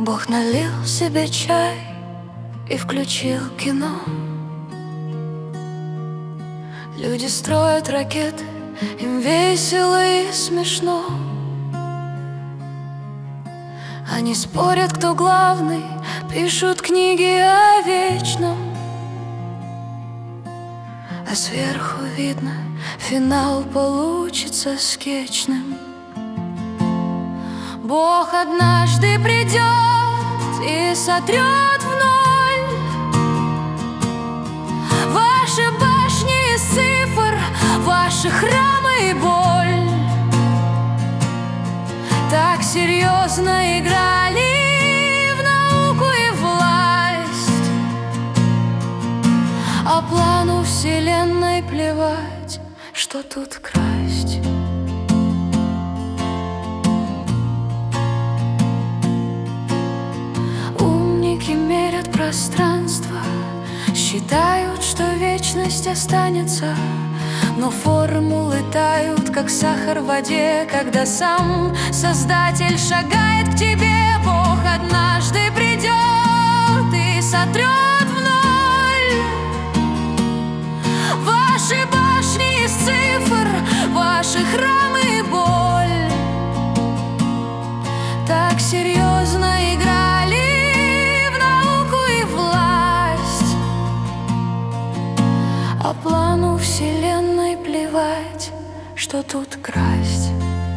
Бог налил себе чай и включил кино. Люди строят ракеты, им весело и смешно. Они спорят, кто главный, пишут книги о вечном. А сверху видно, финал получится скетчным. Бог однажды придет и сотрет в ноль ваши башни из цифр, ваши храмы и боль. Так серьезно играли в науку и власть, а плану вселенной плевать, что тут красть. Умники мерят пространство, считают, что вечность останется, но формулы тают, как сахар в воде, когда сам Создатель шагает к тебе. Бог однажды придет и сотрет в ноль ваши башни из цифр, ваши храмы и боль. Так серьезно играли в науку и власть, а плану вселенной плевать, что тут красть.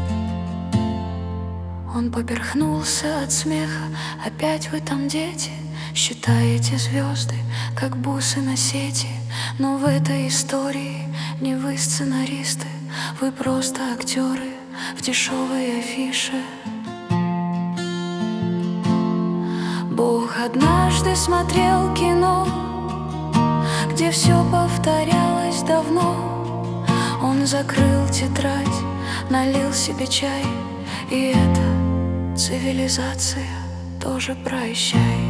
Он поперхнулся от смеха. Опять вы там, дети, считаете звезды, как бусы на сети. Но в этой истории не вы сценаристы, вы просто актеры в дешевой афише. Бог однажды смотрел кино, где все повторялось давно. Он закрыл тетрадь, налил себе чай, и эта цивилизация тоже прощай.